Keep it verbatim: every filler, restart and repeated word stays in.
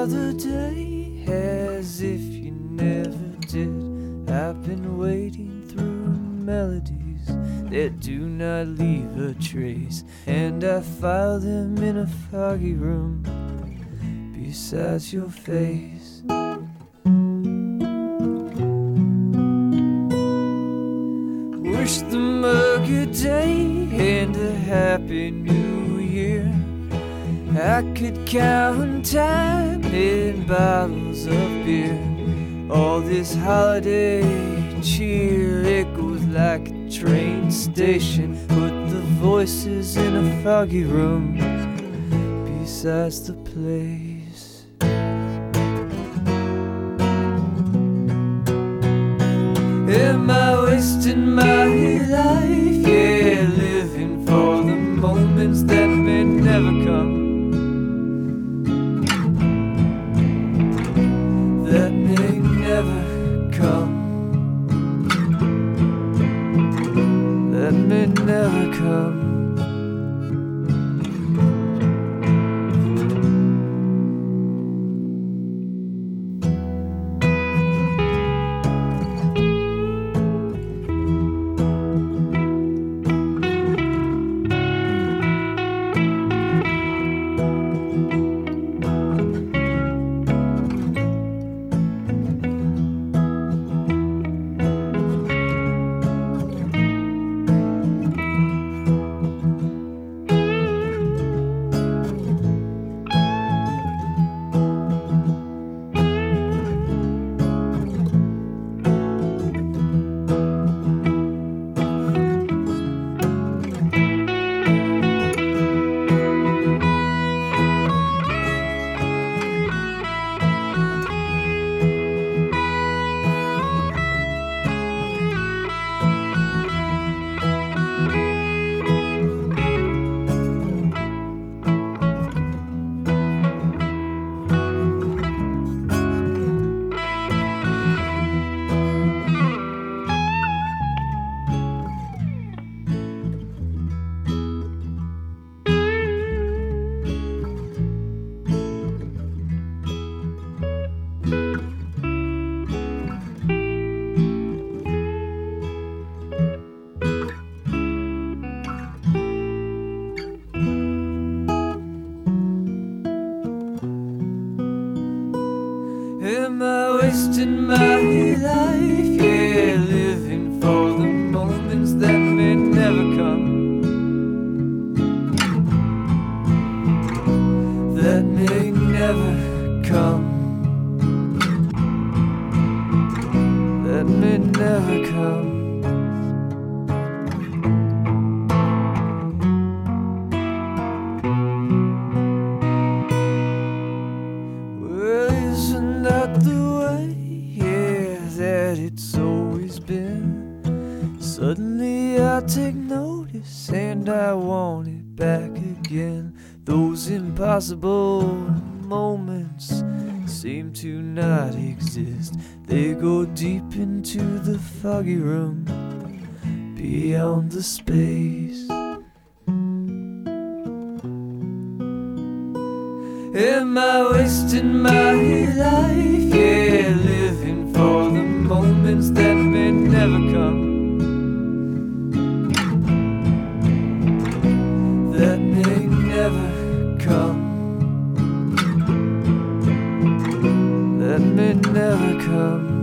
another day as if you never did. I've been wading through melodies that do not leave a trace, and I file them in a foggy room besides your face. Wish them a good day and a happy new year. I could count time in bottles of beer. All this holiday cheer echoes like a train station. Put the voices in a foggy room besides the place. Am I wasting my life? Yeah, living for the moments that may never come. That may never come. That may never come. Am I wasting my life? Yeah, living for the moments that may never come. That may never come. That may never come. Not the way, yeah, that it's always been. Suddenly I take notice and I want it back again. Those impossible moments seem to not exist. They go deep into the foggy room beyond the space. Am I wasting my life? Yeah, living for the moments that may never come. That may never come. That may never come.